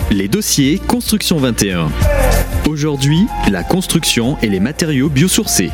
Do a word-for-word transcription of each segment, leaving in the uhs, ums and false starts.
Les dossiers Construction vingt et un. Aujourd'hui, la construction et les matériaux biosourcés.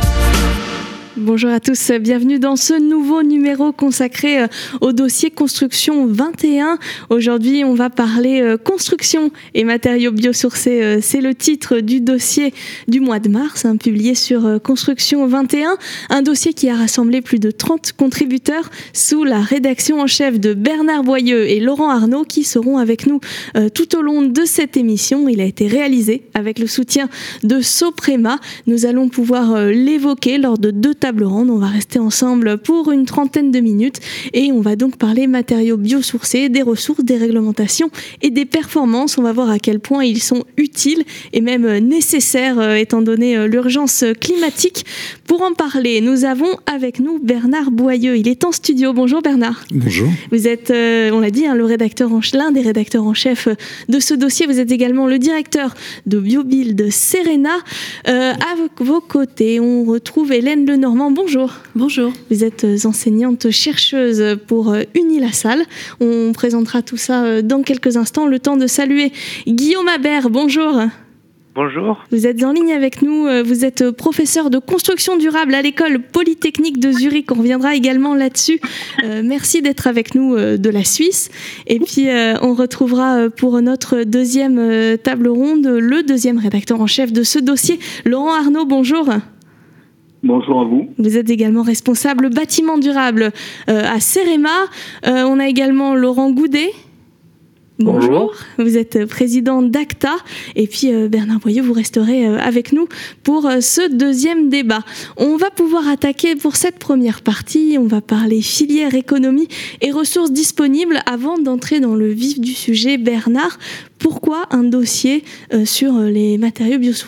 Bonjour à tous, bienvenue dans ce nouveau numéro consacré au dossier Construction vingt et un. Aujourd'hui, on va parler construction et matériaux biosourcés. C'est le titre du dossier du mois de mars, hein, publié sur Construction vingt et un. Un dossier qui a rassemblé plus de trente contributeurs sous la rédaction en chef de Bernard Boyeux et Laurent Arnaud qui seront avec nous euh, tout au long de cette émission. Il a été réalisé avec le soutien de Soprema. Nous allons pouvoir euh, l'évoquer lors de deux tables rondes. On va rester ensemble pour une trentaine de minutes et on va donc parler matériaux biosourcés, des ressources, des réglementations et des performances. On va voir à quel point ils sont utiles et même nécessaires euh, étant donné l'urgence climatique. Pour en parler, nous avons avec nous Bernard Boyeux. Il est en studio. Bonjour Bernard. Bonjour. Vous êtes, euh, on l'a dit, hein, le rédacteur en, l'un des rédacteurs en chef de ce dossier. Vous êtes également le directeur de BioBuild Serena. Euh, à vos côtés, on retrouve Hélène Lenormand. Bonjour. Bonjour. Vous êtes enseignante chercheuse pour Unilassal. On présentera tout ça dans quelques instants. Le temps de saluer Guillaume Habert. Bonjour. Bonjour. Vous êtes en ligne avec nous, vous êtes professeur de construction durable à l'école polytechnique de Zurich, on reviendra également là-dessus. Euh, merci d'être avec nous euh, de la Suisse. Et puis euh, on retrouvera pour notre deuxième euh, table ronde le deuxième rédacteur en chef de ce dossier, Laurent Arnaud, bonjour. Bonjour à vous. Vous êtes également responsable bâtiment durable euh, à Cerema. Euh, on a également Laurent Goudet. Bonjour. Bonjour, vous êtes président d'ACTA et puis euh, Bernard Boyeux, vous resterez euh, avec nous pour euh, ce deuxième débat. On va pouvoir attaquer pour cette première partie, on va parler filière, économie et ressources disponibles. Avant d'entrer dans le vif du sujet, Bernard, pourquoi un dossier euh, sur les matériaux biosourcés ?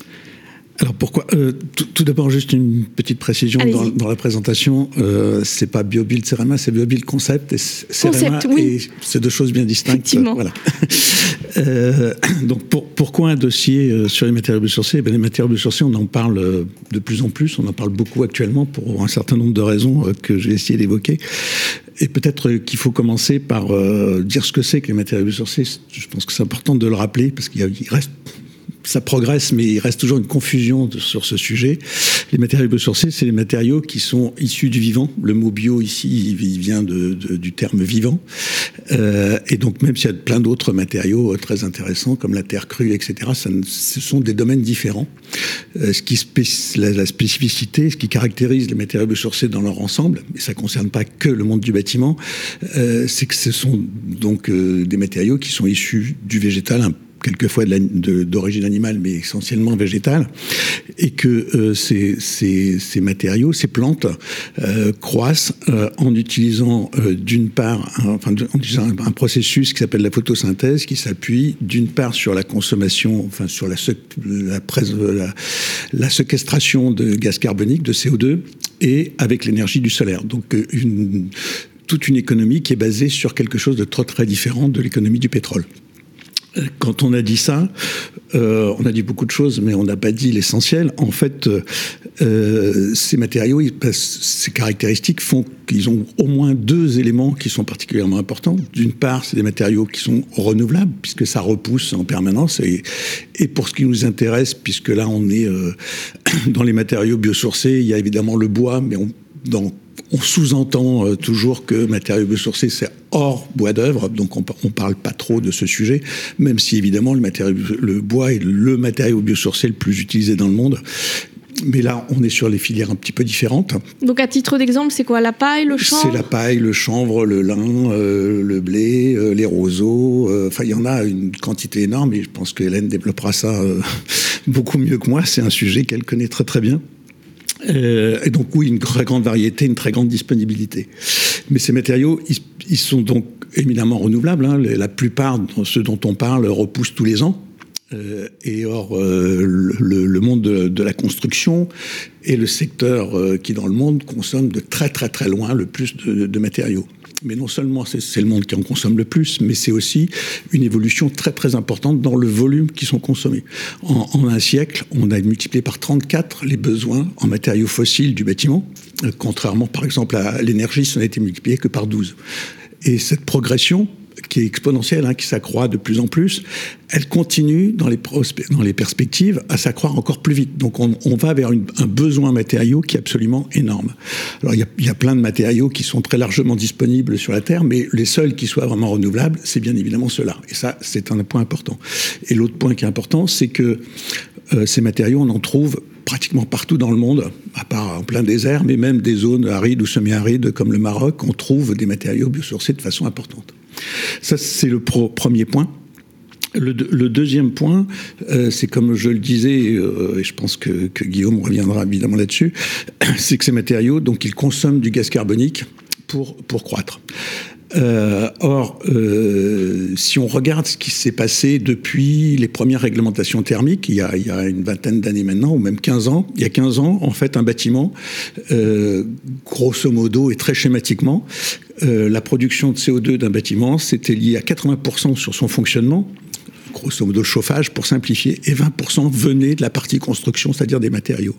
Alors pourquoi euh, tout, tout d'abord juste une petite précision dans, dans la présentation. Euh, c'est pas BioBuild Cerema, c'est BioBuild Concept et Cerema, oui. Et c'est deux choses bien distinctes. Effectivement. Voilà. euh, donc pour, pourquoi un dossier sur les matériaux biosourcés ? Ben, les matériaux biosourcés, on en parle de plus en plus, on en parle beaucoup actuellement pour un certain nombre de raisons que j'ai essayé d'évoquer. Et peut-être qu'il faut commencer par euh, dire ce que c'est que les matériaux biosourcés. Je pense que c'est important de le rappeler parce qu'il y a, il reste ça progresse, mais il reste toujours une confusion de, sur ce sujet. Les matériaux biosourcés, c'est les matériaux qui sont issus du vivant. Le mot bio, ici, il vient de, de, du terme vivant. Euh, et donc, même s'il y a plein d'autres matériaux très intéressants, comme la terre crue, et cetera, ça, ce sont des domaines différents. Euh, ce qui spéc- la, la spécificité, ce qui caractérise les matériaux biosourcés dans leur ensemble, et ça ne concerne pas que le monde du bâtiment, euh, c'est que ce sont donc euh, des matériaux qui sont issus du végétal, un quelquefois de la, de, d'origine animale, mais essentiellement végétale, et que euh, ces, ces, ces matériaux, ces plantes, euh, croissent euh, en utilisant euh, d'une part, un, enfin, en utilisant un, un processus qui s'appelle la photosynthèse, qui s'appuie d'une part sur la consommation, enfin sur la, la, la, la séquestration de gaz carbonique, de C O deux, et avec l'énergie du solaire. Donc une, toute une économie qui est basée sur quelque chose de très très différent de l'économie du pétrole. Quand on a dit ça, euh, on a dit beaucoup de choses, mais on n'a pas dit l'essentiel. En fait, euh, ces matériaux, ces caractéristiques font qu'ils ont au moins deux éléments qui sont particulièrement importants. D'une part, c'est des matériaux qui sont renouvelables, puisque ça repousse en permanence. Et, et pour ce qui nous intéresse, puisque là, on est euh, dans les matériaux biosourcés, il y a évidemment le bois, mais on, dans On sous-entend euh, toujours que matériaux biosourcés, c'est hors bois d'œuvre, donc on ne parle pas trop de ce sujet, même si évidemment le, matériau, le bois est le matériau biosourcé le plus utilisé dans le monde. Mais là, on est sur les filières un petit peu différentes. Donc à titre d'exemple, c'est quoi ? La paille, le chanvre ? C'est la paille, le chanvre, le lin, euh, le blé, euh, les roseaux. Enfin, euh, il y en a une quantité énorme et je pense que Hélène développera ça euh, beaucoup mieux que moi. C'est un sujet qu'elle connaît très très bien. Euh, et donc oui, une très grande variété, une très grande disponibilité. Mais ces matériaux, ils, ils sont donc éminemment renouvelables. Hein. La plupart de ceux dont on parle repoussent tous les ans. Euh, et or, euh, le, le monde de, de la construction est le secteur euh, qui, dans le monde, consomme de très très très loin le plus de, de matériaux. Mais non seulement c'est, c'est le monde qui en consomme le plus, mais c'est aussi une évolution très très importante dans le volume qui sont consommés. En, en un siècle, on a multiplié par trente-quatre les besoins en matériaux fossiles du bâtiment, euh, contrairement par exemple à l'énergie, ça n'a été multiplié que par douze. Et cette progression qui est exponentielle, hein, qui s'accroît de plus en plus, elle continue dans les, prospe- dans les perspectives à s'accroître encore plus vite. Donc on, on va vers une, un besoin matériaux qui est absolument énorme. Alors il y a, il y a plein de matériaux qui sont très largement disponibles sur la Terre, mais les seuls qui soient vraiment renouvelables, c'est bien évidemment ceux-là. Et ça, c'est un point important. Et l'autre point qui est important, c'est que euh, ces matériaux, on en trouve pratiquement partout dans le monde, à part en plein désert, mais même des zones arides ou semi-arides comme le Maroc, on trouve des matériaux biosourcés de façon importante. Ça, c'est le pro- premier point. Le, le deuxième point, euh, c'est comme je le disais, euh, et je pense que, que Guillaume reviendra évidemment là-dessus, c'est que ces matériaux, donc, ils consomment du gaz carbonique pour, pour croître. Euh, or, euh, si on regarde ce qui s'est passé depuis les premières réglementations thermiques, il y a, il y a une vingtaine d'années maintenant, ou même quinze ans, il y a quinze ans, en fait, un bâtiment, euh, grosso modo et très schématiquement, euh, la production de C O deux d'un bâtiment, c'était lié à quatre-vingts pour cent sur son fonctionnement, grosso modo le chauffage pour simplifier, et vingt pour cent venait de la partie construction, c'est-à-dire des matériaux.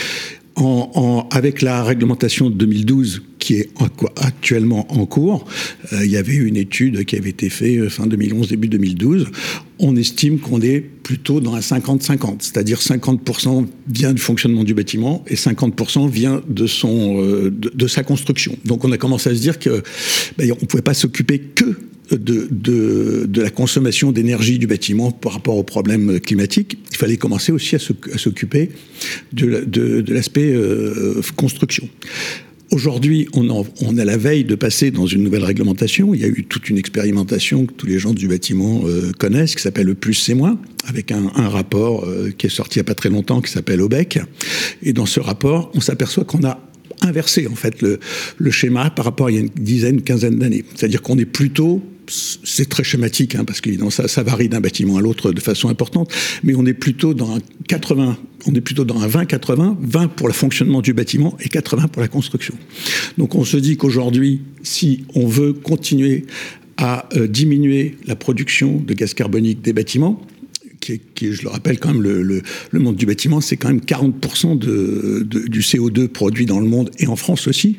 En, en, avec la réglementation de deux mille douze qui est en, actuellement en cours, euh, il y avait une étude qui avait été faite fin deux mille onze, début deux mille douze. On estime qu'on est plutôt dans un cinquante cinquante, c'est-à-dire cinquante pour cent vient du fonctionnement du bâtiment et cinquante pour cent vient de, son, euh, de, de sa construction. Donc on a commencé à se dire que ben, on ne pouvait pas s'occuper que De, de, de la consommation d'énergie du bâtiment par rapport aux problèmes climatiques. Il fallait commencer aussi à, se, à s'occuper de, de, de l'aspect euh, construction. Aujourd'hui, on, en, on est à la veille de passer dans une nouvelle réglementation. Il y a eu toute une expérimentation que tous les gens du bâtiment euh, connaissent, qui s'appelle le plus c'est moins, avec un, un rapport euh, qui est sorti il n'y a pas très longtemps, qui s'appelle O B E C. Et dans ce rapport, on s'aperçoit qu'on a inversé en fait le, le schéma par rapport à il y a une dizaine, une quinzaine d'années. C'est-à-dire qu'on est plutôt, c'est très schématique, hein, parce que évidemment ça, ça varie d'un bâtiment à l'autre de façon importante, mais on est plutôt dans un quatre-vingts, on est plutôt dans un vingt quatre-vingts, vingt pour le fonctionnement du bâtiment et quatre-vingts pour la construction. Donc on se dit qu'aujourd'hui, si on veut continuer à euh, diminuer la production de gaz carbonique des bâtiments, Qui est, qui est, je le rappelle quand même, le, le, le monde du bâtiment, c'est quand même quarante pour cent de, de, du C O deux produit dans le monde, et en France aussi.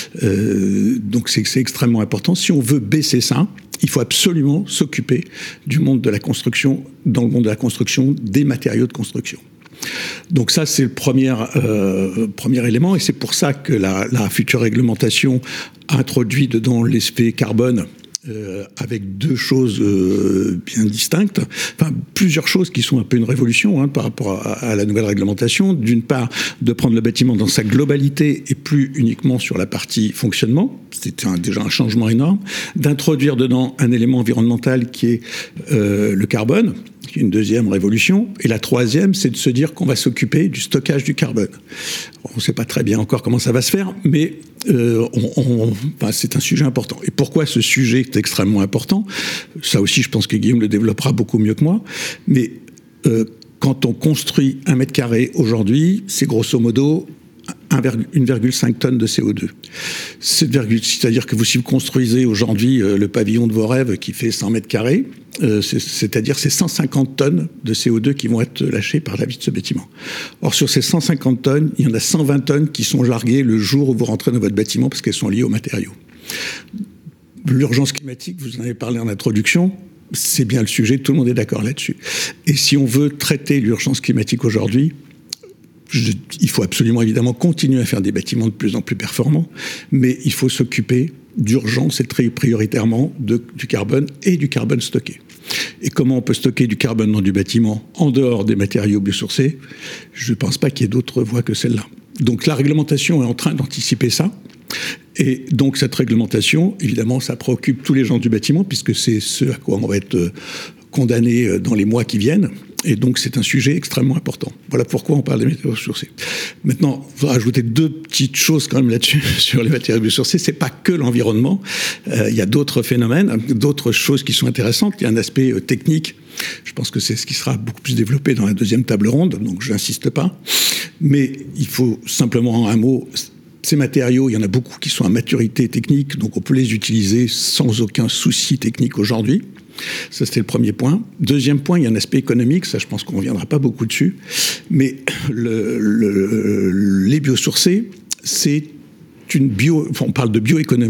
Euh, donc c'est, c'est extrêmement important. Si on veut baisser ça, il faut absolument s'occuper du monde de la construction, dans le monde de la construction, des matériaux de construction. Donc ça, c'est le premier, euh, premier élément, et c'est pour ça que la, la future réglementation introduit dedans l'aspect carbone, Euh, avec deux choses euh, bien distinctes, enfin plusieurs choses qui sont un peu une révolution hein, par rapport à, à la nouvelle réglementation. D'une part, de prendre le bâtiment dans sa globalité et plus uniquement sur la partie fonctionnement, c'était un, déjà un changement énorme. D'introduire dedans un élément environnemental qui est euh, le carbone, qui est une deuxième révolution. Et la troisième, c'est de se dire qu'on va s'occuper du stockage du carbone. On ne sait pas très bien encore comment ça va se faire, mais euh, on, on, enfin, c'est un sujet important. Et pourquoi ce sujet est extrêmement important ? Ça aussi, je pense que Guillaume le développera beaucoup mieux que moi. Mais euh, quand on construit un mètre carré aujourd'hui, c'est grosso modo une virgule cinq tonnes de C O deux. C'est, c'est-à-dire que vous, si vous construisez aujourd'hui euh, le pavillon de vos rêves qui fait cent mètres carrés, euh, c'est, c'est-à-dire c'est cent cinquante tonnes de C O deux qui vont être lâchées par la vie de ce bâtiment. Or, sur ces cent cinquante tonnes, il y en a cent vingt tonnes qui sont larguées le jour où vous rentrez dans votre bâtiment parce qu'elles sont liées aux matériaux. L'urgence climatique, vous en avez parlé en introduction, c'est bien le sujet, tout le monde est d'accord là-dessus. Et si on veut traiter l'urgence climatique aujourd'hui, Je, il faut absolument évidemment continuer à faire des bâtiments de plus en plus performants, mais il faut s'occuper d'urgence et très prioritairement de, du carbone et du carbone stocké. Et comment on peut stocker du carbone dans du bâtiment en dehors des matériaux biosourcés ? Je ne pense pas qu'il y ait d'autres voies que celle-là. Donc la réglementation est en train d'anticiper ça. Et donc cette réglementation, évidemment, ça préoccupe tous les gens du bâtiment, puisque c'est ce à quoi on va être condamné dans les mois qui viennent. Et donc, c'est un sujet extrêmement important. Voilà pourquoi on parle des matériaux biosourcés. Maintenant, il faudra ajouter deux petites choses quand même là-dessus, sur les matériaux biosourcés. C'est pas que l'environnement. Euh, il y a d'autres phénomènes, d'autres choses qui sont intéressantes. Il y a un aspect euh, technique. Je pense que c'est ce qui sera beaucoup plus développé dans la deuxième table ronde, donc je n'insiste pas. Mais il faut simplement un mot. Ces matériaux, il y en a beaucoup qui sont à maturité technique, donc on peut les utiliser sans aucun souci technique aujourd'hui. Ça, c'était le premier point. Deuxième point, il y a un aspect économique. Ça, je pense qu'on ne reviendra pas beaucoup dessus. Mais le, le, les biosourcés, c'est une bio... Enfin, on parle de bioéconomie.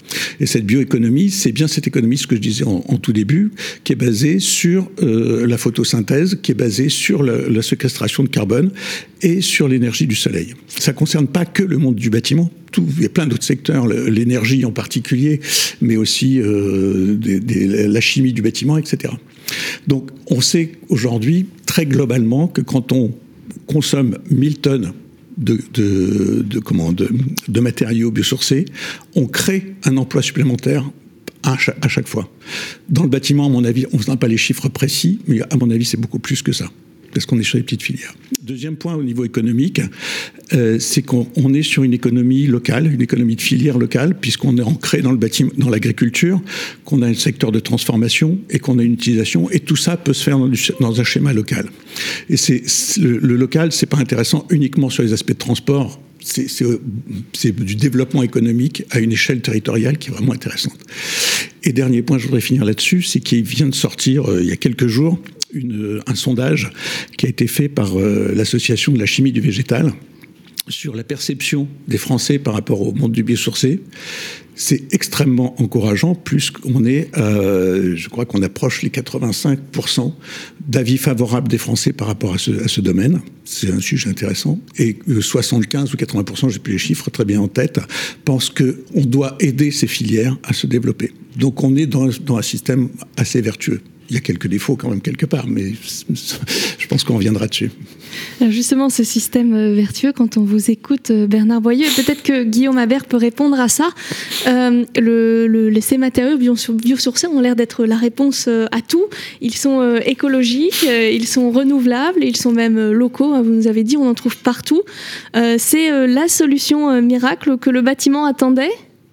Et cette bioéconomie, c'est bien cette économie, ce que je disais en, en tout début, qui est basée sur euh, la photosynthèse, qui est basée sur la, la séquestration de carbone et sur l'énergie du soleil. Ça ne concerne pas que le monde du bâtiment. Tout, il y a plein d'autres secteurs, l'énergie en particulier, mais aussi euh, des, des, la chimie du bâtiment, et cetera. Donc, on sait aujourd'hui, très globalement, que quand on consomme mille tonnes De, de, de, comment, de, de matériaux biosourcés, on crée un emploi supplémentaire à chaque, à chaque fois. Dans le bâtiment, à mon avis, on n'a pas les chiffres précis, mais à mon avis, c'est beaucoup plus que ça, parce qu'on est sur les petites filières. Deuxième point au niveau économique, euh, c'est qu'on on est sur une économie locale, une économie de filière locale, puisqu'on est ancré dans le bâtiment, dans l'agriculture, qu'on a un secteur de transformation et qu'on a une utilisation, et tout ça peut se faire dans, du, dans un schéma local. Et c'est, c'est le, le local, c'est pas intéressant uniquement sur les aspects de transport. C'est, c'est, c'est du développement économique à une échelle territoriale qui est vraiment intéressante. Et dernier point, je voudrais finir là-dessus, c'est qu'il vient de sortir euh, il y a quelques jours une, un sondage qui a été fait par euh, l'Association de la chimie du végétal sur la perception des Français par rapport au monde du biosourcé. C'est extrêmement encourageant, plus qu'on est, euh, je crois qu'on approche les quatre-vingt-cinq pour cent d'avis favorables des Français par rapport à ce, à ce domaine. C'est un sujet intéressant. Et soixante-quinze ou quatre-vingts pour cent, j'ai plus les chiffres très bien en tête, pensent qu'on doit aider ces filières à se développer. Donc on est dans, dans un système assez vertueux. Il y a quelques défauts quand même quelque part, mais je pense qu'on reviendra dessus. Alors justement, ce système vertueux, quand on vous écoute, Bernard Boyeux, et peut-être que Guillaume Habert peut répondre à ça, euh, le, le, ces matériaux biosourcés ont l'air d'être la réponse à tout. Ils sont euh, écologiques, euh, ils sont renouvelables, ils sont même locaux, hein, vous nous avez dit, on en trouve partout. Euh, c'est euh, la solution euh, miracle que le bâtiment attendait ?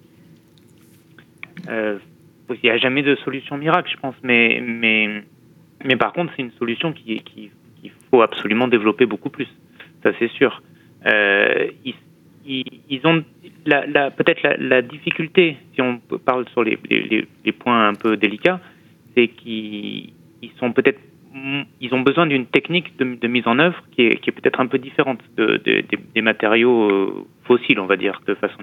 euh... Il n'y a jamais de solution miracle, je pense, mais, mais, mais par contre, c'est une solution qui, qui, qu'il faut absolument développer beaucoup plus. Ça, c'est sûr. Euh, ils, ils, ils ont la, la, peut-être la, la difficulté, si on parle sur les, les, les points un peu délicats, c'est qu'ils ils sont peut-être, ils ont besoin d'une technique de, de mise en œuvre qui est, qui est peut-être un peu différente de, de, de, des matériaux fossiles, on va dire, de façon,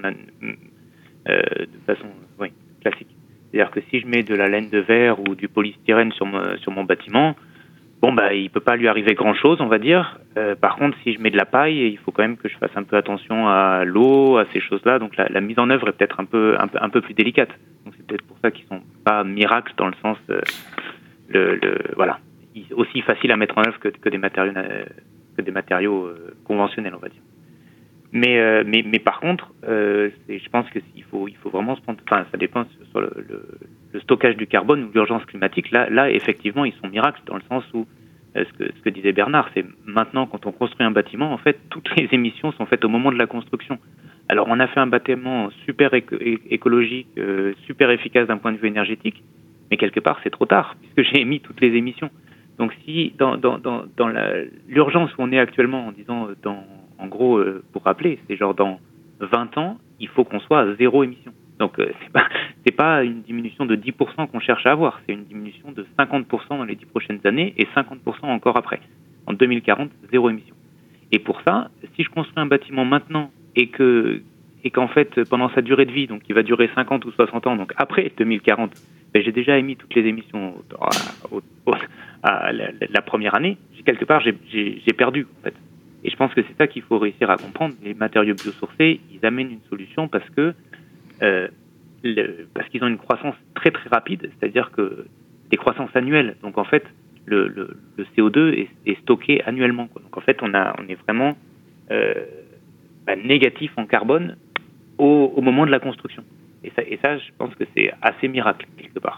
euh, de façon oui, classique. C'est-à-dire que si je mets de la laine de verre ou du polystyrène sur mon, sur mon bâtiment, bon, bah, il ne peut pas lui arriver grand-chose, on va dire. Euh, par contre, si je mets de la paille, il faut quand même que je fasse un peu attention à l'eau, à ces choses-là. Donc la, la mise en œuvre est peut-être un peu, un peu, un peu plus délicate. Donc c'est peut-être pour ça qu'ils ne sont pas miracles dans le sens, euh, le, le, voilà, aussi facile à mettre en œuvre que, que des matériaux, euh, que des matériaux euh, conventionnels, on va dire. Mais, euh, mais, mais par contre, euh, c'est, je pense qu'il faut, il faut vraiment se prendre. Enfin, ça dépend sur le, le, le stockage du carbone ou l'urgence climatique. Là, là, effectivement, ils sont miracles dans le sens où euh, ce, que, ce que disait Bernard, c'est maintenant quand on construit un bâtiment, en fait, toutes les émissions sont faites au moment de la construction. Alors, on a fait un bâtiment super éco- écologique, euh, super efficace d'un point de vue énergétique, mais quelque part, c'est trop tard puisque j'ai émis toutes les émissions. Donc, si dans, dans, dans, dans la, l'urgence où on est actuellement, en disant dans En gros, euh, pour rappeler, c'est genre dans vingt ans, il faut qu'on soit à zéro émission. Donc, euh, c'est pas, c'est pas une diminution de dix pour cent qu'on cherche à avoir, c'est une diminution de cinquante pour cent dans les dix prochaines années et cinquante pour cent encore après. En deux mille quarante, zéro émission. Et pour ça, si je construis un bâtiment maintenant et que et qu'en fait, pendant sa durée de vie, donc il va durer cinquante ou soixante ans, donc après deux mille quarante, ben, j'ai déjà émis toutes les émissions à, à, à la, la première année. Quelque part, j'ai, j'ai, j'ai perdu, en fait. Et je pense que c'est ça qu'il faut réussir à comprendre. Les matériaux biosourcés, ils amènent une solution parce que euh, le, parce qu'ils ont une croissance très très rapide, c'est-à-dire que des croissances annuelles. Donc en fait, le, le, le C O deux est, est stocké annuellement, quoi. Donc en fait, on a on est vraiment euh, bah, négatif en carbone au, au moment de la construction. Et ça, et ça, je pense que c'est assez miracle quelque part.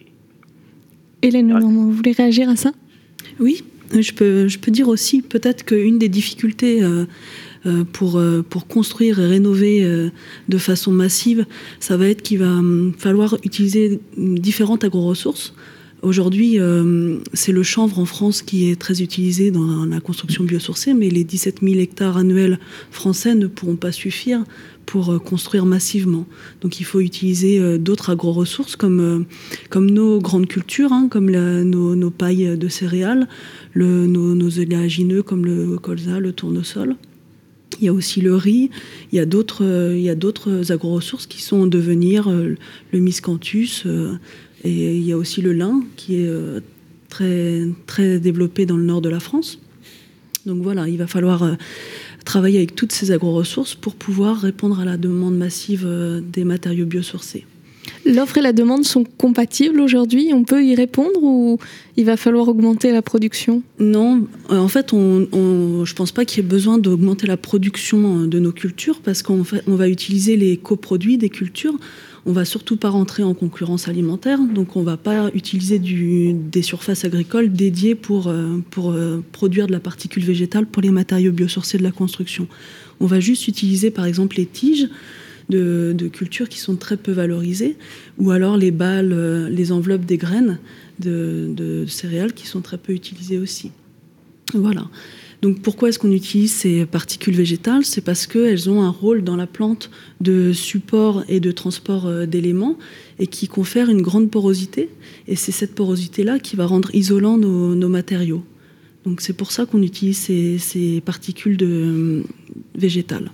Hélène, vous voulez réagir à ça ? Oui. Je peux, je peux dire aussi peut-être qu'une des difficultés euh, euh, pour, euh, pour construire et rénover euh, de façon massive, ça va être qu'il va euh, falloir utiliser différentes agro-ressources. Aujourd'hui, euh, c'est le chanvre en France qui est très utilisé dans la construction biosourcée, mais les dix-sept mille hectares annuels français ne pourront pas suffire pour construire massivement. Donc il faut utiliser euh, d'autres agro-ressources comme, euh, comme nos grandes cultures, hein, comme la, nos, nos pailles de céréales, le, nos, nos oléagineux comme le colza, le tournesol. Il Il y a aussi le riz, il y a d'autres, euh, il y a d'autres agro-ressources qui sont en devenir, euh, le miscanthus, euh, et il y a aussi le lin qui est euh, très, très développé dans le nord de la France. Donc voilà, il va falloir euh, travailler avec toutes ces agro-ressources pour pouvoir répondre à la demande massive euh, des matériaux biosourcés. L'offre et la demande sont compatibles aujourd'hui? On peut y répondre ou il va falloir augmenter la production? Non, en fait, on, on, je ne pense pas qu'il y ait besoin d'augmenter la production de nos cultures parce qu'on fait, on va utiliser les coproduits des cultures. On ne va surtout pas rentrer en concurrence alimentaire, donc on ne va pas utiliser du, des surfaces agricoles dédiées pour, pour produire de la particule végétale pour les matériaux biosourcés de la construction. On va juste utiliser par exemple les tiges De, de cultures qui sont très peu valorisées, ou alors les balles, les enveloppes des graines de, de céréales qui sont très peu utilisées aussi. Voilà. Donc pourquoi est-ce qu'on utilise ces particules végétales? C'est parce qu'elles ont un rôle dans la plante de support et de transport d'éléments et qui confèrent une grande porosité. Et c'est cette porosité-là qui va rendre isolants nos, nos matériaux. Donc c'est pour ça qu'on utilise ces, ces particules de, végétales.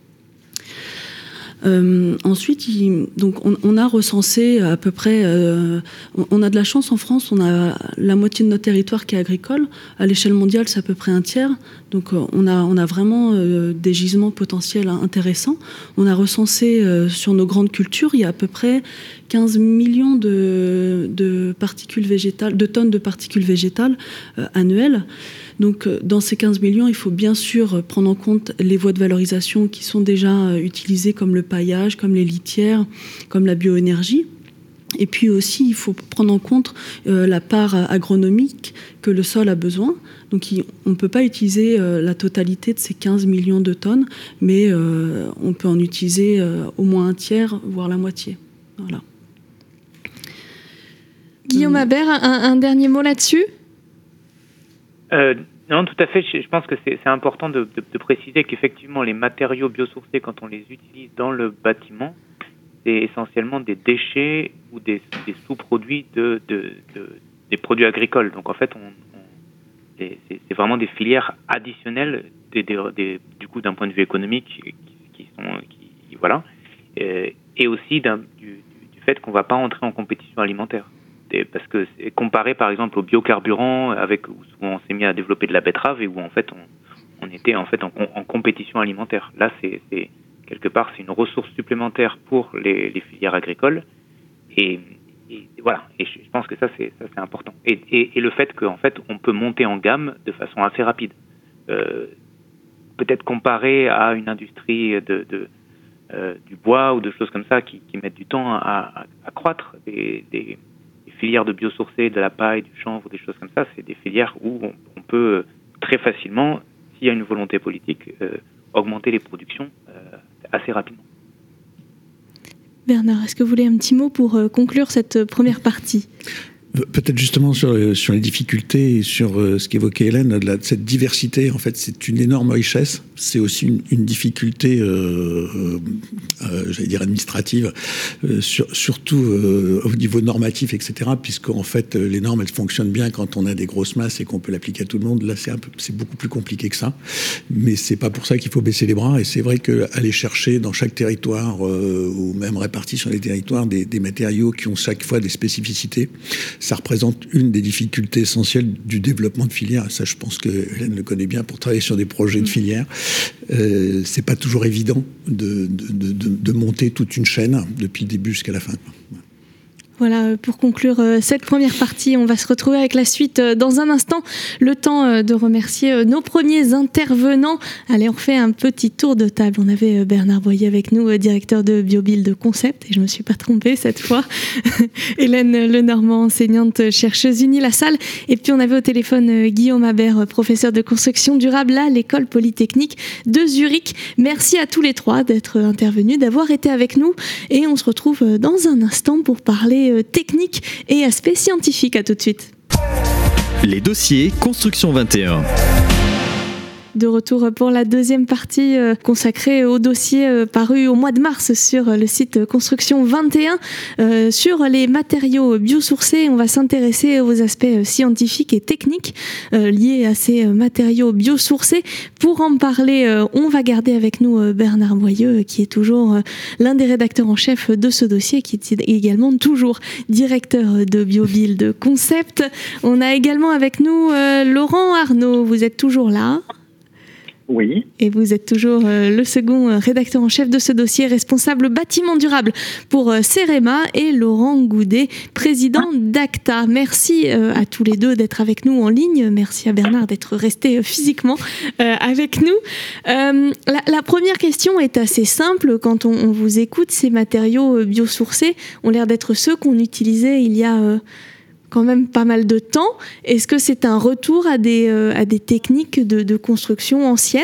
Euh, ensuite, il, donc on, on a recensé à peu près, euh, on, on a de la chance en France, on a la moitié de notre territoire qui est agricole. À l'échelle mondiale, c'est à peu près un tiers. Donc on a, on a vraiment euh, des gisements potentiels intéressants. On a recensé euh, sur nos grandes cultures, il y a à peu près quinze millions de, de particules végétales, de tonnes de particules végétales euh, annuelles. Donc, dans ces quinze millions, il faut bien sûr prendre en compte les voies de valorisation qui sont déjà utilisées, comme le paillage, comme les litières, comme la bioénergie. Et puis aussi, il faut prendre en compte euh, la part agronomique que le sol a besoin. Donc, il, on ne peut pas utiliser euh, la totalité de ces quinze millions de tonnes, mais euh, on peut en utiliser euh, au moins un tiers, voire la moitié. Voilà. Guillaume Habert, un, un dernier mot là-dessus ? Euh, non, tout à fait. Je, je pense que c'est, c'est important de, de, de préciser qu'effectivement, les matériaux biosourcés, quand on les utilise dans le bâtiment, c'est essentiellement des déchets ou des, des sous-produits de, de, de, des produits agricoles. Donc, en fait, on, on, c'est, c'est vraiment des filières additionnelles, des, des, des, du coup, d'un point de vue économique, qui, qui sont, qui, voilà, et, et aussi d'un, du, du fait qu'on ne va pas entrer en compétition alimentaire. Parce que c'est comparé par exemple au biocarburant avec où on s'est mis à développer de la betterave et où en fait on, on était en fait en, en compétition alimentaire. Là c'est, c'est quelque part c'est une ressource supplémentaire pour les, les filières agricoles et, et voilà. Et je, je pense que ça c'est ça c'est important. Et, et, et le fait qu'en fait on peut monter en gamme de façon assez rapide. Euh, peut-être comparé à une industrie de, de euh, du bois ou de choses comme ça qui, qui mettent du temps à, à, à croître des, des filières de biosourcés, de la paille, du chanvre, des choses comme ça, c'est des filières où on, on peut très facilement, s'il y a une volonté politique, euh, augmenter les productions euh, assez rapidement. Bernard, est-ce que vous voulez un petit mot pour euh, conclure cette première partie ? Peut-être justement sur, sur les difficultés et sur euh, ce qu'évoquait Hélène, la, cette diversité, en fait, c'est une énorme richesse. C'est aussi une, une difficulté, euh, euh, j'allais dire administrative, euh, sur, surtout euh, au niveau normatif, et cetera. Puisqu'en fait, les normes, elles fonctionnent bien quand on a des grosses masses et qu'on peut l'appliquer à tout le monde. Là, c'est, un peu, c'est beaucoup plus compliqué que ça. Mais c'est pas pour ça qu'il faut baisser les bras. Et c'est vrai qu'aller chercher dans chaque territoire, euh, ou même répartis sur les territoires, des, des matériaux qui ont chaque fois des spécificités, ça représente une des difficultés essentielles du développement de filières. Ça, je pense que Hélène le connaît bien pour travailler sur des projets de filières. Euh, c'est pas toujours évident de, de, de, de monter toute une chaîne depuis le début jusqu'à la fin. Voilà, pour conclure cette première partie, on va se retrouver avec la suite dans un instant. Le temps de remercier nos premiers intervenants. Allez, on refait un petit tour de table. On avait Bernard Boyer avec nous, directeur de BioBuild Concept, et je ne me suis pas trompée cette fois. Hélène Lenormand, enseignante chercheuse Unilassal. Et puis on avait au téléphone Guillaume Habert, professeur de construction durable à l'école polytechnique de Zurich. Merci à tous les trois d'être intervenus, d'avoir été avec nous. Et on se retrouve dans un instant pour parler technique et aspect scientifique. À tout de suite. Les dossiers Construction vingt et un. De retour pour la deuxième partie euh, consacrée au dossier euh, paru au mois de mars sur le site Construction vingt et un euh, sur les matériaux biosourcés. On va s'intéresser aux aspects scientifiques et techniques euh, liés à ces matériaux biosourcés. Pour en parler, euh, on va garder avec nous euh, Bernard Boyeux, qui est toujours euh, l'un des rédacteurs en chef de ce dossier, qui est également toujours directeur de BioBuild Concept. On a également avec nous euh, Laurent Arnaud. Vous êtes toujours là ? Oui. Et vous êtes toujours euh, le second rédacteur en chef de ce dossier, responsable bâtiment durable pour euh, Cerema, et Laurent Goudet, président d'Acta. Merci euh, à tous les deux d'être avec nous en ligne. Merci à Bernard d'être resté euh, physiquement euh, avec nous. Euh, la, la première question est assez simple. Quand on, on vous écoute, ces matériaux euh, biosourcés ont l'air d'être ceux qu'on utilisait il y a... Euh, quand même pas mal de temps. Est-ce que c'est un retour à des, euh, à des techniques de, de construction anciennes ?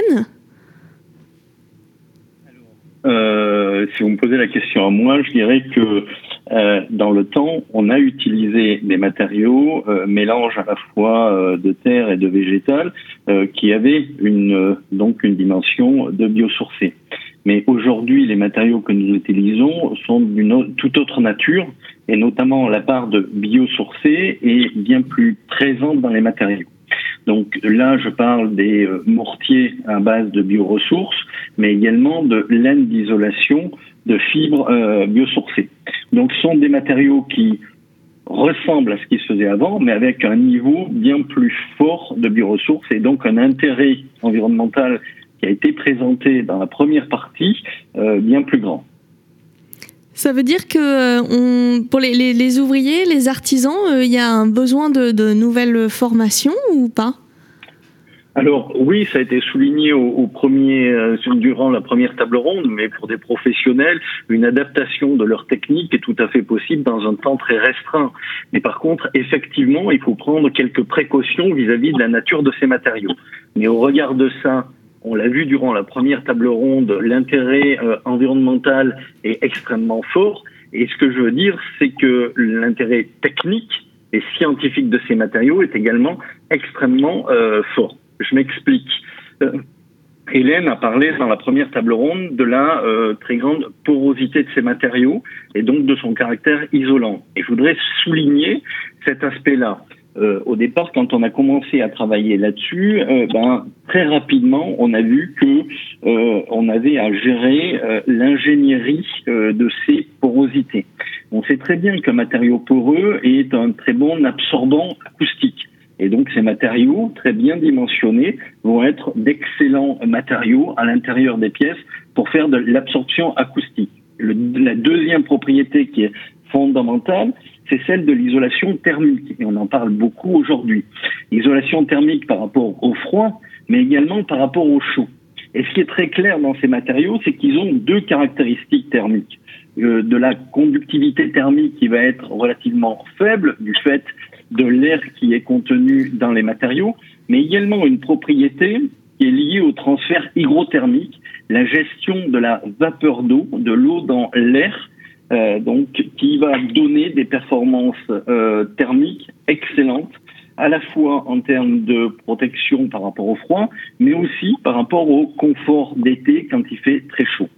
euh, Si vous me posez la question à moi, je dirais que euh, dans le temps, on a utilisé des matériaux, euh, mélange à la fois euh, de terre et de végétal, euh, qui avaient une, euh, donc une dimension de biosourcé. Mais aujourd'hui, les matériaux que nous utilisons sont d'une toute autre nature, et notamment la part de biosourcé est bien plus présente dans les matériaux. Donc là, je parle des euh, mortiers à base de bioressources, mais également de laine d'isolation de fibres euh, biosourcées. Donc ce sont des matériaux qui ressemblent à ce qui se faisait avant, mais avec un niveau bien plus fort de bioressources, et donc un intérêt environnemental qui a été présenté dans la première partie, euh, bien plus grand. Ça veut dire que euh, on, pour les, les, les ouvriers, les artisans, il euh, y a un besoin de, de nouvelles formations ou pas ? Alors oui, ça a été souligné au, au premier, euh, durant la première table ronde, mais pour des professionnels, une adaptation de leur technique est tout à fait possible dans un temps très restreint. Mais par contre, effectivement, il faut prendre quelques précautions vis-à-vis de la nature de ces matériaux. Mais au regard de ça, on l'a vu durant la première table ronde, l'intérêt euh, environnemental est extrêmement fort. Et ce que je veux dire, c'est que l'intérêt technique et scientifique de ces matériaux est également extrêmement euh, fort. Je m'explique. Euh, Hélène a parlé dans la première table ronde de la euh, très grande porosité de ces matériaux et donc de son caractère isolant. Et je voudrais souligner cet aspect-là. Euh, au départ, quand on a commencé à travailler là-dessus, euh, ben, très rapidement, on a vu que euh, on avait à gérer euh, l'ingénierie euh, de ces porosités. On sait très bien qu'un matériau poreux est un très bon absorbant acoustique. Et donc, ces matériaux, très bien dimensionnés, vont être d'excellents matériaux à l'intérieur des pièces pour faire de l'absorption acoustique. Le, la deuxième propriété qui est fondamentale, c'est celle de l'isolation thermique. Et on en parle beaucoup aujourd'hui. L'isolation thermique par rapport au froid, mais également par rapport au chaud. Et ce qui est très clair dans ces matériaux, c'est qu'ils ont deux caractéristiques thermiques. Euh, de la conductivité thermique qui va être relativement faible du fait de l'air qui est contenu dans les matériaux, mais également une propriété qui est liée au transfert hygrothermique, la gestion de la vapeur d'eau, de l'eau dans l'air, euh, donc qui va donner des performances euh, thermiques excellentes, à la fois en termes de protection par rapport au froid, mais aussi par rapport au confort d'été quand il fait très chaud.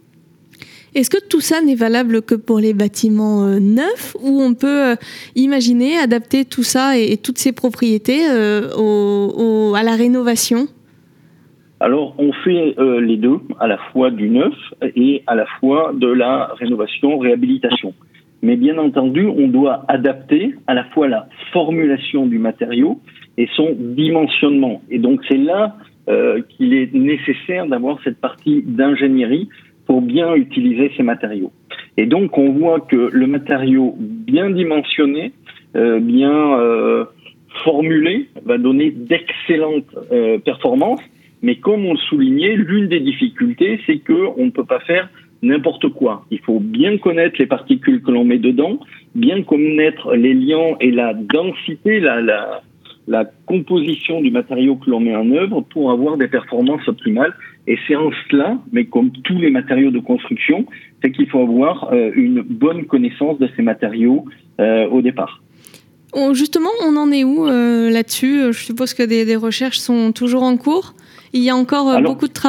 Est-ce que tout ça n'est valable que pour les bâtiments euh, neufs, ou on peut euh, imaginer adapter tout ça et, et toutes ces propriétés euh, au, au, à la rénovation ? Alors, on fait euh, les deux, à la fois du neuf et à la fois de la rénovation-réhabilitation. Mais bien entendu, on doit adapter à la fois la formulation du matériau et son dimensionnement. Et donc, c'est là euh, qu'il est nécessaire d'avoir cette partie d'ingénierie pour bien utiliser ces matériaux. Et donc, on voit que le matériau bien dimensionné, euh, bien euh, formulé, va donner d'excellentes euh, performances. Mais comme on le soulignait, l'une des difficultés, c'est qu'on ne peut pas faire n'importe quoi. Il faut bien connaître les particules que l'on met dedans, bien connaître les liants et la densité, la, la, la composition du matériau que l'on met en œuvre pour avoir des performances optimales. Et c'est en cela, mais comme tous les matériaux de construction, c'est qu'il faut avoir euh, une bonne connaissance de ces matériaux euh, au départ. Justement, on en est où euh, là-dessus ? Je suppose que des, des recherches sont toujours en cours. Il y a encore euh, Alors, beaucoup de travail ?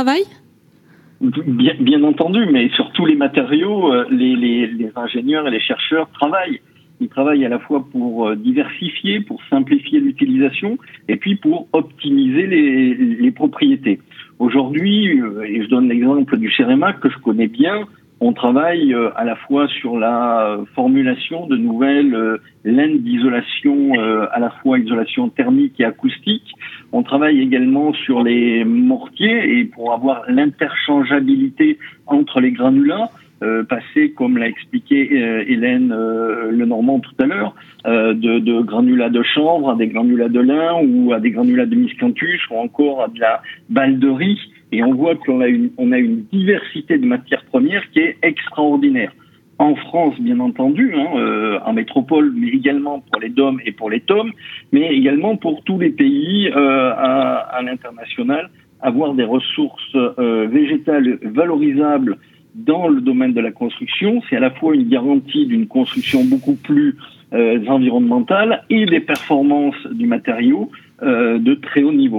Bien, bien entendu, mais sur tous les matériaux, euh, les, les, les ingénieurs et les chercheurs travaillent. Ils travaillent à la fois pour euh, diversifier, pour simplifier l'utilisation, et puis pour optimiser les, les propriétés. Aujourd'hui, euh, et je donne l'exemple du Ceremac que je connais bien, on travaille euh, à la fois sur la formulation de nouvelles euh, laines d'isolation, euh, à la fois isolation thermique et acoustique. On travaille également sur les mortiers et pour avoir l'interchangeabilité entre les granulats, euh, passer, comme l'a expliqué euh, Hélène euh, Lenormand tout à l'heure, euh, de, de granulats de chanvre à des granulats de lin ou à des granulats de miscanthus ou encore à de la balle de riz. Et on voit qu'on a une, on a une diversité de matières premières qui est extraordinaire. En France, bien entendu, hein, euh, en métropole, mais également pour les D O M et pour les T O M, mais également pour tous les pays euh, à, à l'international, avoir des ressources euh, végétales valorisables dans le domaine de la construction, c'est à la fois une garantie d'une construction beaucoup plus euh, environnementale et des performances du matériau euh, de très haut niveau.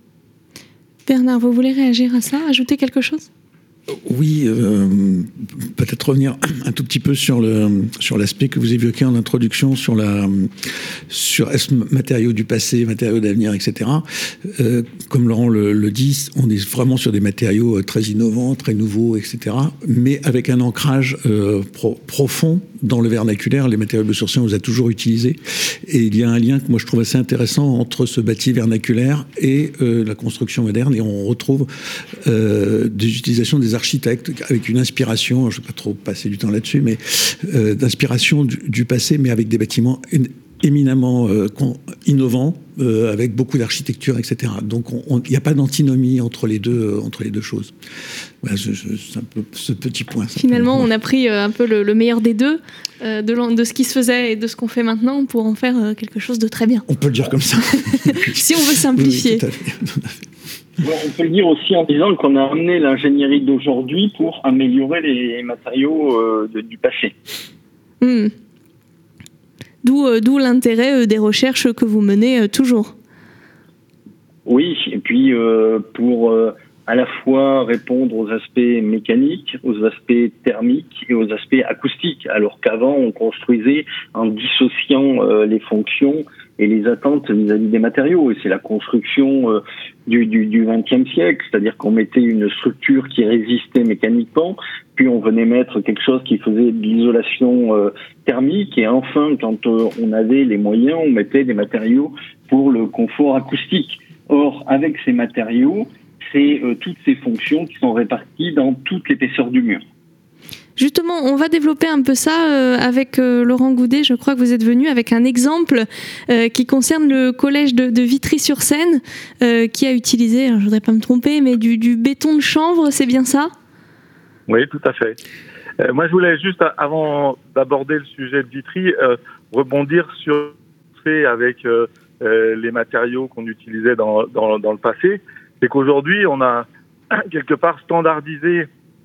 Bernard, vous voulez réagir à ça, ajouter quelque chose ? Oui, euh, peut-être revenir un tout petit peu sur le sur l'aspect que vous évoquez en introduction sur la sur est-ce matériaux du passé, matériaux d'avenir, et cetera. Euh, comme Laurent le, le dit, on est vraiment sur des matériaux très innovants, très nouveaux, et cetera. Mais avec un ancrage euh, pro, profond dans le vernaculaire. Les matériaux biosourcés, on les a toujours utilisés. Et il y a un lien que moi je trouve assez intéressant entre ce bâti vernaculaire et euh, la construction moderne. Et on retrouve euh, des utilisations des architectes avec une inspiration, je ne vais pas trop passer du temps là-dessus, mais euh, d'inspiration du, du passé, mais avec des bâtiments une, éminemment euh, innovants, euh, avec beaucoup d'architecture, et cetera. Donc il n'y a pas d'antinomie entre les deux, euh, entre les deux choses. Voilà, je, je, c'est un peu ce petit point. Finalement, on a pris euh, un peu le, le meilleur des deux, euh, de, de ce qui se faisait et de ce qu'on fait maintenant, pour en faire euh, quelque chose de très bien. On peut le dire comme ça. Si on veut simplifier. Oui, tout à fait, tout à fait. Bon, on peut le dire aussi en disant qu'on a amené l'ingénierie d'aujourd'hui pour améliorer les matériaux euh, de, du passé. Mmh. D'où, euh, d'où l'intérêt euh, des recherches que vous menez euh, toujours. Oui, et puis euh, pour euh, à la fois répondre aux aspects mécaniques, aux aspects thermiques et aux aspects acoustiques, alors qu'avant on construisait en dissociant euh, les fonctions et les attentes vis-à-vis des matériaux. Et c'est la construction euh, du, du, du vingtième siècle, c'est-à-dire qu'on mettait une structure qui résistait mécaniquement, puis on venait mettre quelque chose qui faisait de l'isolation euh, thermique, et enfin, quand euh, on avait les moyens, on mettait des matériaux pour le confort acoustique. Or, avec ces matériaux, c'est euh, toutes ces fonctions qui sont réparties dans toute l'épaisseur du mur. Justement, on va développer un peu ça euh, avec euh, Laurent Goudet. Je crois que vous êtes venu avec un exemple euh, qui concerne le collège de, de Vitry-sur-Seine, euh, qui a utilisé, alors je ne voudrais pas me tromper, mais du, du béton de chanvre, c'est bien ça ? Oui, tout à fait. Euh, moi, je voulais juste, avant d'aborder le sujet de Vitry, euh, rebondir sur ce fait avec euh, euh, les matériaux qu'on utilisait dans, dans, dans le passé. C'est qu'aujourd'hui, on a quelque part standardisé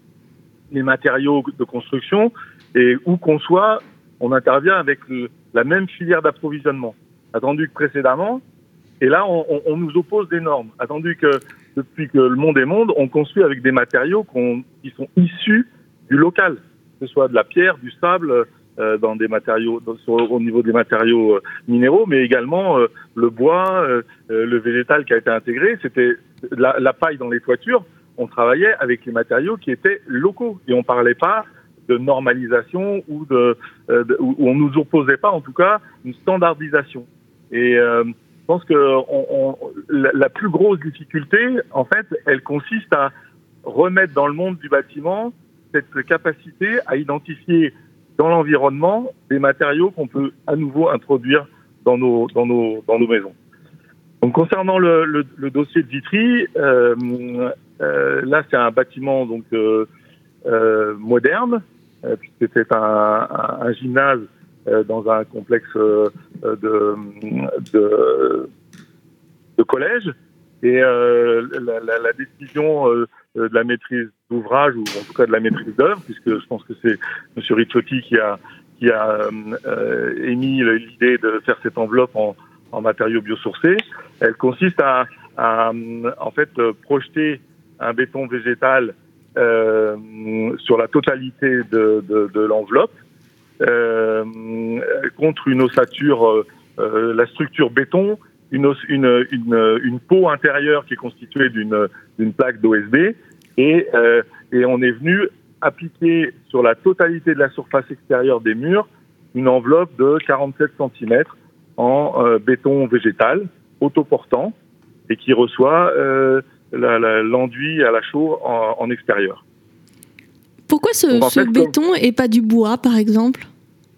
les matériaux de construction, et où qu'on soit, on intervient avec le, la même filière d'approvisionnement. Attendu que précédemment, et là, on, on, on nous oppose des normes. Attendu que depuis que le monde est monde, on construit avec des matériaux qu'on, qui sont issus du local, que ce soit de la pierre, du sable, euh, dans des matériaux, dans, sur, au niveau des matériaux euh, minéraux, mais également euh, le bois, euh, le végétal qui a été intégré. C'était la, la paille dans les toitures. On travaillait avec les matériaux qui étaient locaux et on parlait pas de normalisation ou de, euh, de où on nous opposait pas, en tout cas, une standardisation. Et euh, je pense que on, on, la, la plus grosse difficulté, en fait, elle consiste à remettre dans le monde du bâtiment cette capacité à identifier dans l'environnement des matériaux qu'on peut à nouveau introduire dans nos dans nos dans nos maisons. Donc concernant le, le, le dossier de Vitry, euh, euh, là c'est un bâtiment donc euh, euh, moderne, euh, puisque c'est un, un, un gymnase euh, dans un complexe euh, de, de de collège, et euh, la, la, la décision euh, de la maîtrise d'ouvrage, ou en tout cas de la maîtrise d'œuvre, puisque je pense que c'est M. Ricciotti qui a qui a euh, émis l'idée de faire cette enveloppe en en matériaux biosourcés, elle consiste à, à en fait projeter un béton végétal euh, sur la totalité de, de, de l'enveloppe euh, contre une ossature, euh, la structure béton, une, une, une, une peau intérieure qui est constituée d'une, d'une plaque d'O S B et, euh, et on est venu appliquer sur la totalité de la surface extérieure des murs une enveloppe de quarante-sept centimètres en euh, béton végétal autoportant et qui reçoit euh, la, la, l'enduit à la chaux en, en extérieur. Pourquoi ce, Donc, ce fait, béton comme... et pas du bois, par exemple ?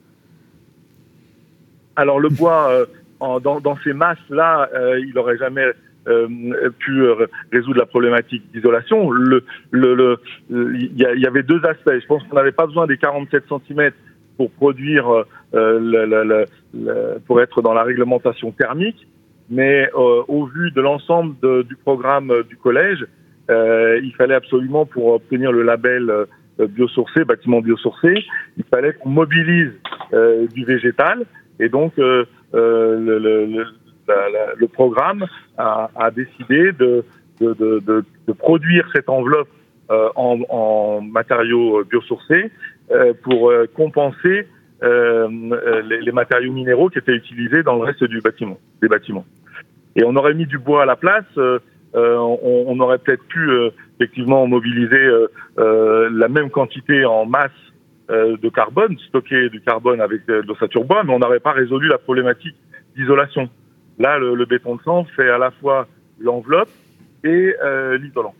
Alors le bois, euh, en, dans, dans ces masses-là, euh, il n'aurait jamais euh, pu euh, résoudre la problématique d'isolation. Le, le, le, il y, y avait deux aspects. Je pense qu'on n'avait pas besoin des quarante-sept centimètres pour produire, euh, le, le, le, le, pour être dans la réglementation thermique. Mais euh, au vu de l'ensemble de, du programme euh, du collège, euh, il fallait absolument, pour obtenir le label euh, biosourcé, bâtiment biosourcé, il fallait qu'on mobilise euh, du végétal. Et donc, euh, euh, le, le, le, la, la, le programme a, a décidé de, de, de, de, de produire cette enveloppe euh, en, en matériaux biosourcés euh, pour euh, compenser euh, les, les matériaux minéraux qui étaient utilisés dans le reste du bâtiment, des bâtiments. Et on aurait mis du bois à la place, euh, on, on aurait peut-être pu euh, effectivement mobiliser euh, euh, la même quantité en masse euh, de carbone, stocker du carbone avec de l'ossature bois, mais on n'aurait pas résolu la problématique d'isolation. Là, le, le béton de sang fait à la fois l'enveloppe et euh, l'isolant.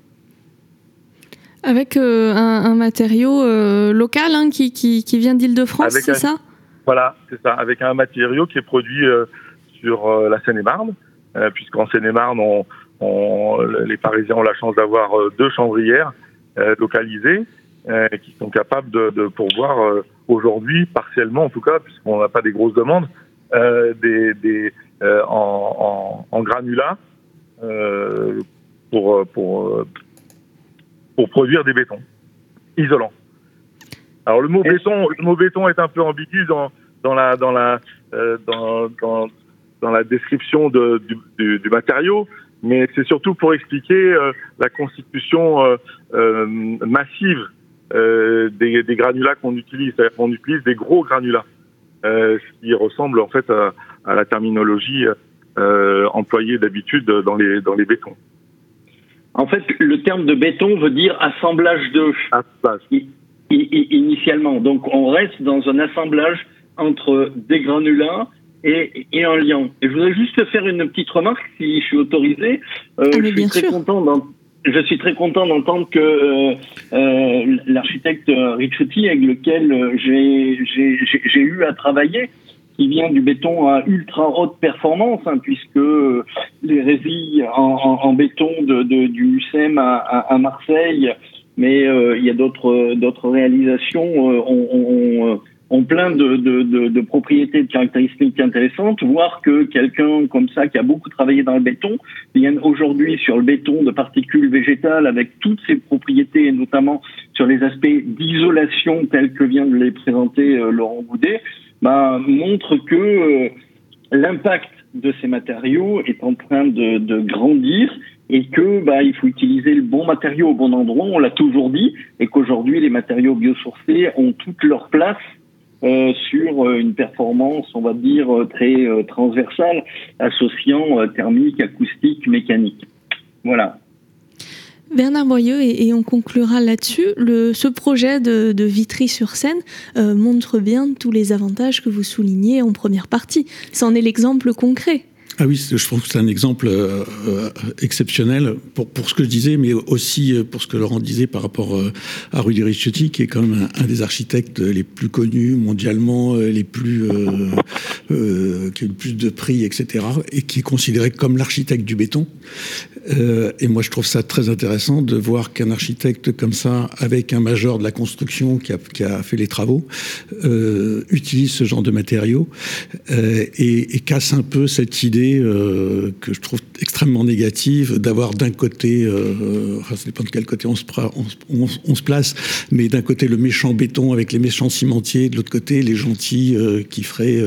Avec euh, un, un matériau euh, local hein, qui, qui, qui vient d'Île-de-France, avec c'est un, ça ? Voilà, c'est ça, avec un matériau qui est produit euh, sur euh, la Seine-et-Marne. Euh, puisqu'en Seine-et-Marne, on, on, les Parisiens ont la chance d'avoir euh, deux chambrières euh, localisées euh, qui sont capables de, de pourvoir euh, aujourd'hui, partiellement en tout cas, puisqu'on n'a pas des grosses demandes, euh, des, des, euh, en, en, en granulats euh, pour, pour, pour produire des bétons isolants. Alors le mot Et béton, le mot béton est un peu ambigu dans, dans la, dans la, euh, dans, dans dans la description de, du, du, du matériau, mais c'est surtout pour expliquer euh, la constitution euh, euh, massive euh, des, des granulats qu'on utilise. C'est-à-dire qu'on utilise des gros granulats, euh, ce qui ressemble en fait à, à la terminologie euh, employée d'habitude dans les, dans les bétons. En fait, le terme de béton veut dire assemblage de. Assemblage. I, I, initialement. Donc on reste dans un assemblage entre des granulats Et, et un liant. Et je voudrais juste faire une petite remarque, si je suis autorisé. Euh, ah, je, suis très content je suis très content d'entendre que euh, euh, l'architecte Ricciotti, avec lequel j'ai, j'ai, j'ai, j'ai eu à travailler, qui vient du béton à ultra haute performance, hein, puisque les résilles en, en, en béton de, de, du U C E M à, à, à Marseille, mais euh, il y a d'autres, d'autres réalisations, euh, on, on ont plein de, de, de, de propriétés, de caractéristiques intéressantes, voir que quelqu'un comme ça, qui a beaucoup travaillé dans le béton, vienne aujourd'hui sur le béton de particules végétales avec toutes ses propriétés, et notamment sur les aspects d'isolation tels que vient de les présenter euh, Laurent Goudet, bah, montre que euh, l'impact de ces matériaux est en train de, de grandir et que bah, il faut utiliser le bon matériau au bon endroit, on l'a toujours dit, et qu'aujourd'hui les matériaux biosourcés ont toute leur place Euh, sur euh, une performance, on va dire, euh, très euh, transversale, associant euh, thermique, acoustique, mécanique. Voilà. Bernard Boyeux, et, et on conclura là-dessus, le, ce projet de, de Vitry-sur-Seine euh, montre bien tous les avantages que vous soulignez en première partie. C'en est l'exemple concret. Ah oui, je trouve que c'est un exemple euh, exceptionnel pour, pour ce que je disais, mais aussi pour ce que Laurent disait par rapport euh, à Rudy Ricciotti, qui est quand même un, un des architectes les plus connus mondialement, les plus euh, euh, qui a eu le plus de prix, et cetera, et qui est considéré comme l'architecte du béton. Euh, et moi, je trouve ça très intéressant de voir qu'un architecte comme ça, avec un major de la construction qui a, qui a fait les travaux, euh, utilise ce genre de matériaux euh, et, et casse un peu cette idée euh, que je trouve extrêmement négative d'avoir d'un côté, euh, ça dépend de quel côté on se, on, on, on se place, mais d'un côté le méchant béton avec les méchants cimentiers, de l'autre côté les gentils euh, qui feraient euh,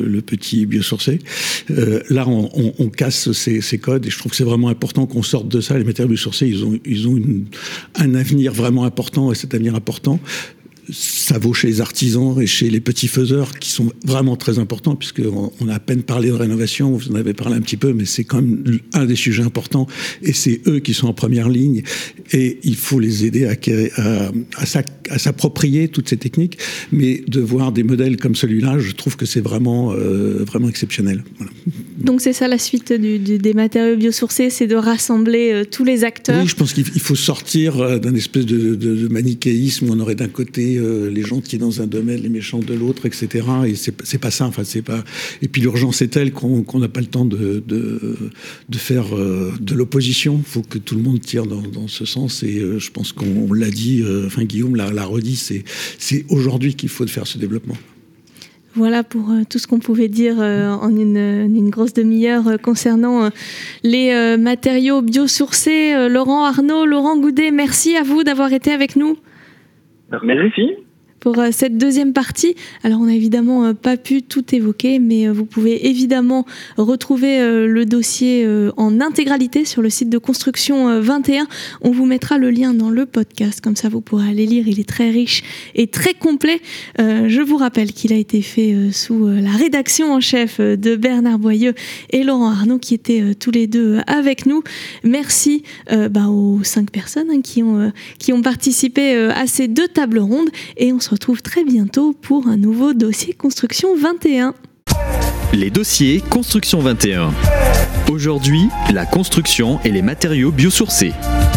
le petit biosourcé. Euh, là, on, on, on casse ces, ces codes et je trouve que c'est vraiment important qu'on sorte de ça. Les matériaux biosourcés, ils ont, ils ont une, un avenir vraiment important et cet avenir important, ça vaut chez les artisans et chez les petits faiseurs qui sont vraiment très importants, puisqu'on on a à peine parlé de rénovation, vous en avez parlé un petit peu, mais c'est quand même un des sujets importants et c'est eux qui sont en première ligne et il faut les aider à, à, à, sa, à s'approprier toutes ces techniques, mais de voir des modèles comme celui-là, je trouve que c'est vraiment, euh, vraiment exceptionnel. Voilà. Donc c'est ça la suite du, du, des matériaux biosourcés, c'est de rassembler euh, tous les acteurs. Oui, je pense qu'il faut sortir d'un espèce de, de, de manichéisme où on aurait d'un côté euh, les gentils dans un domaine, les méchants de l'autre, et cetera. Et c'est, c'est pas ça. Enfin, c'est pas. Et puis l'urgence est telle qu'on qu'on n'a pas le temps de, de, de faire euh, de l'opposition. Il faut que tout le monde tire dans, dans ce sens. Et euh, je pense qu'on l'a dit. Euh, enfin, Guillaume l'a, l'a redit. C'est, c'est aujourd'hui qu'il faut faire ce développement. Voilà pour euh, tout ce qu'on pouvait dire euh, en une, une grosse demi-heure euh, concernant euh, les euh, matériaux biosourcés. Euh, Laurent Arnaud, Laurent Goudet, merci à vous d'avoir été avec nous. Merci. Pour euh, cette deuxième partie. Alors on n'a évidemment euh, pas pu tout évoquer, mais euh, vous pouvez évidemment retrouver euh, le dossier euh, en intégralité sur le site de Construction euh, vingt et un. On vous mettra le lien dans le podcast, comme ça vous pourrez aller lire, il est très riche et très complet. Euh, je vous rappelle qu'il a été fait euh, sous euh, la rédaction en chef euh, de Bernard Boyeux et Laurent Arnaud qui étaient euh, tous les deux euh, avec nous. Merci euh, bah, aux cinq personnes hein, qui, ont, euh, qui ont participé euh, à ces deux tables rondes et on se retrouve très bientôt pour un nouveau dossier Construction vingt et un. Les dossiers Construction vingt et un. Aujourd'hui, la construction et les matériaux biosourcés.